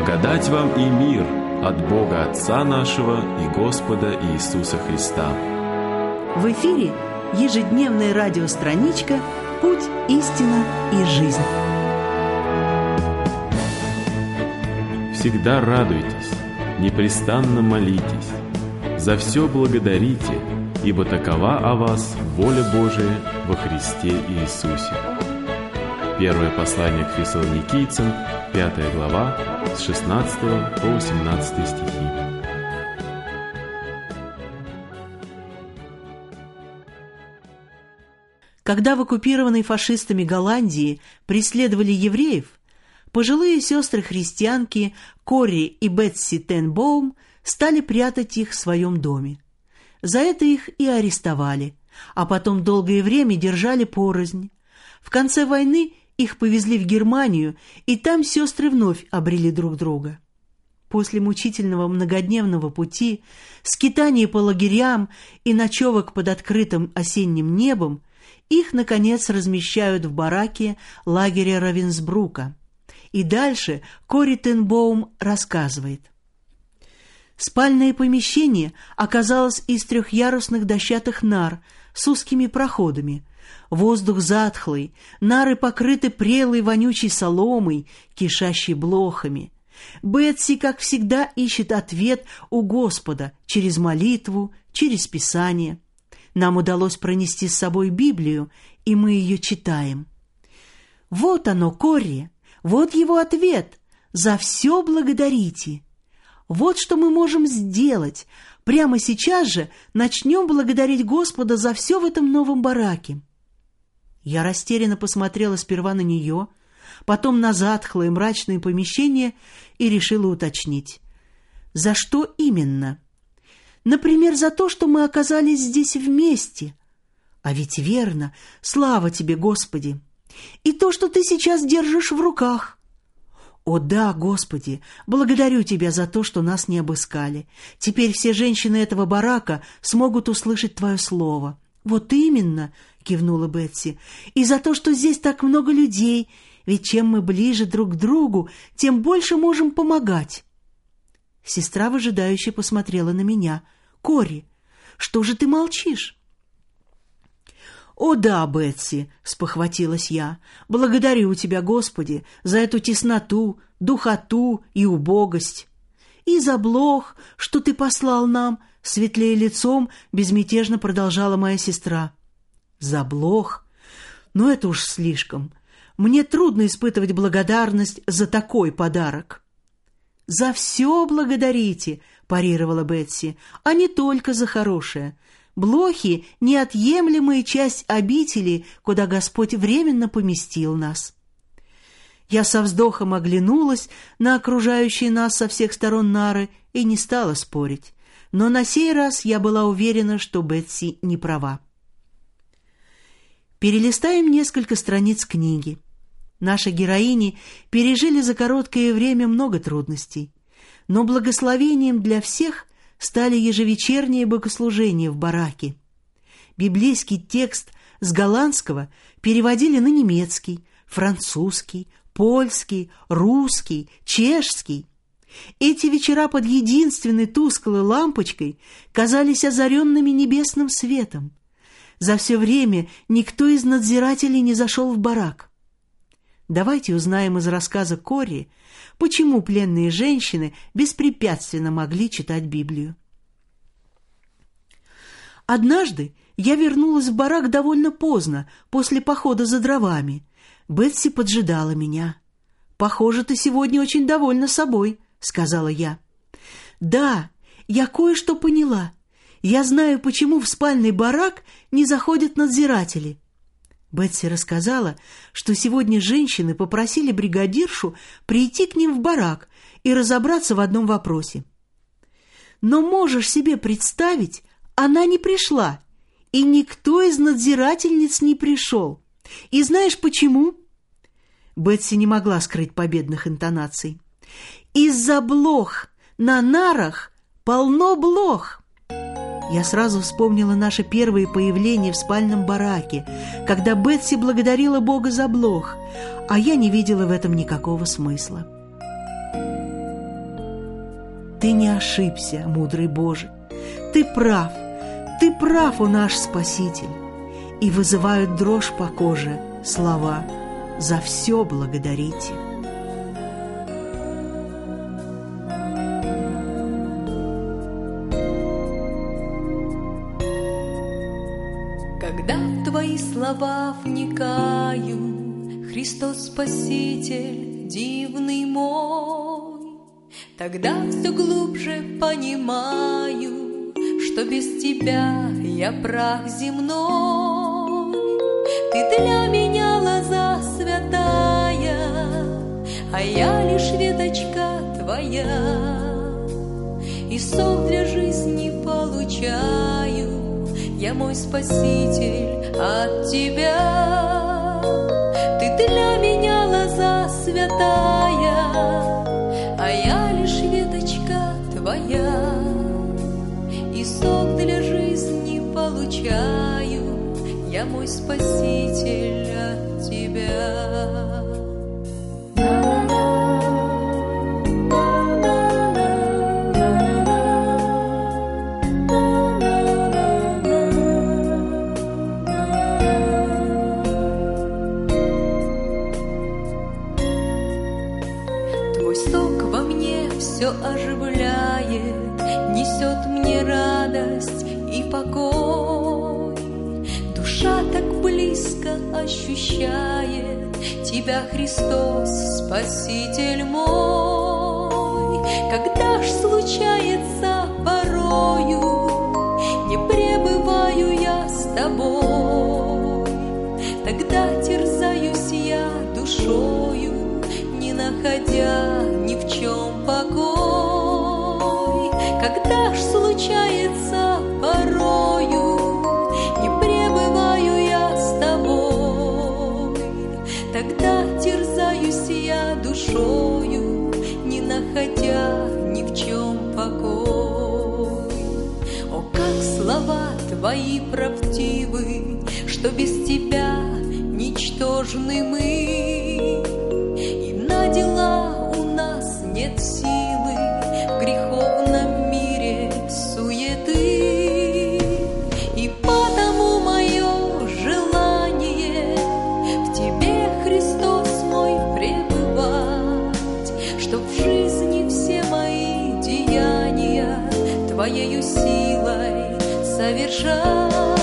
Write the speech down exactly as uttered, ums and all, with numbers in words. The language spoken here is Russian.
Благодать вам и мир от Бога Отца нашего и Господа Иисуса Христа. В эфире ежедневная радиостраничка «Путь, истина и жизнь». Всегда радуйтесь, непрестанно молитесь, за все благодарите, ибо такова о вас воля Божия во Христе Иисусе. Первое послание к Фессалоникийцам, пятая глава, с шестнадцатого по восемнадцатый стихи. Когда в оккупированной фашистами Голландии преследовали евреев, пожилые сестры-христианки Кори и Бетси Тенбоум стали прятать их в своем доме. За это их и арестовали, а потом долгое время держали порознь. В конце войны их повезли в Германию, и там сестры вновь обрели друг друга. После мучительного многодневного пути, скитаний по лагерям и ночевок под открытым осенним небом, их, наконец, размещают в бараке лагеря Равенсбрука. И дальше Кори Тенбоум рассказывает. Спальное помещение оказалось из трехъярусных дощатых нар с узкими проходами. Воздух затхлый, нары покрыты прелой вонючей соломой, кишащей блохами. Бетси, как всегда, ищет ответ у Господа через молитву, через Писание. Нам удалось пронести с собой Библию, и мы ее читаем. Вот оно, Кори, вот его ответ. За все благодарите. Вот что мы можем сделать. Прямо сейчас же начнем благодарить Господа за все в этом новом бараке. Я растерянно посмотрела сперва на нее, потом на затхлое мрачное помещение и решила уточнить. За что именно? Например, за то, что мы оказались здесь вместе. А ведь верно, слава тебе, Господи! И то, что ты сейчас держишь в руках. О да, Господи, благодарю Тебя за то, что нас не обыскали. Теперь все женщины этого барака смогут услышать Твое слово. Вот именно, кивнула Бетси, и за то, что здесь так много людей, ведь чем мы ближе друг к другу, тем больше можем помогать. Сестра выжидающе посмотрела на меня. Кори, что же ты молчишь? «О да, Бетси», — спохватилась я, — «благодарю тебя, Господи, за эту тесноту, духоту и убогость. И за блох, что ты послал нам», — светлее лицом безмятежно продолжала моя сестра. «За блох? Ну это уж слишком. Мне трудно испытывать благодарность за такой подарок». «За все благодарите», — парировала Бетси, — «а не только за хорошее. Блохи — неотъемлемая часть обители, куда Господь временно поместил нас». Я со вздохом оглянулась на окружающие нас со всех сторон нары и не стала спорить. Но на сей раз я была уверена, что Бетси не права. Перелистаем несколько страниц книги. Наши героини пережили за короткое время много трудностей, но благословением для всех стали ежевечерние богослужения в бараке. Библейский текст с голландского переводили на немецкий, французский, польский, русский, чешский. Эти вечера под единственной тусклой лампочкой казались озаренными небесным светом. За все время никто из надзирателей не зашел в барак. Давайте узнаем из рассказа Кори, почему пленные женщины беспрепятственно могли читать Библию. Однажды я вернулась в барак довольно поздно, после похода за дровами. Бетси поджидала меня. «Похоже, ты сегодня очень довольна собой», — сказала я. «Да, я кое-что поняла. Я знаю, почему в спальный барак не заходят надзиратели». Бетси рассказала, что сегодня женщины попросили бригадиршу прийти к ним в барак и разобраться в одном вопросе. Но можешь себе представить, она не пришла, и никто из надзирательниц не пришел. И знаешь почему? Бетси не могла скрыть победных интонаций. «Из-за блох! На нарах полно блох!» Я сразу вспомнила наше первое появление в спальном бараке, когда Бетси благодарила Бога за блох, а я не видела в этом никакого смысла. Ты не ошибся, мудрый Боже. Ты прав, Ты прав, о наш Спаситель. И вызывают дрожь по коже слова: «За все благодарите». Когда в Твои слова вникаю, Христос Спаситель дивный мой, тогда все глубже понимаю, что без Тебя я прах земной. Ты для меня лоза святая, а я лишь веточка Твоя, и сок для жизни получаю я, мой Спаситель, от Тебя. Ты для меня лоза святая, а я лишь веточка Твоя, и сок для жизни получаю я, мой Спаситель, от Тебя. Все оживляет, несет мне радость и покой. Душа так близко ощущает Тебя, Христос, Спаситель мой. Когда ж случается порою, не пребываю я с Тобой, тогда терзаюсь я душою, не находя ни в чем покой. Когда ж случается порою, не пребываю я с Тобой, тогда терзаюсь я душою, не находя ни в чем покой. О, как слова Твои правдивы, что без Тебя ничтожны мы, и на дела у нас нет силы, в греховном мире суеты. И потому мое желание в Тебе, Христос мой, пребывать, чтоб в жизни все мои деяния Твоею силой совершать.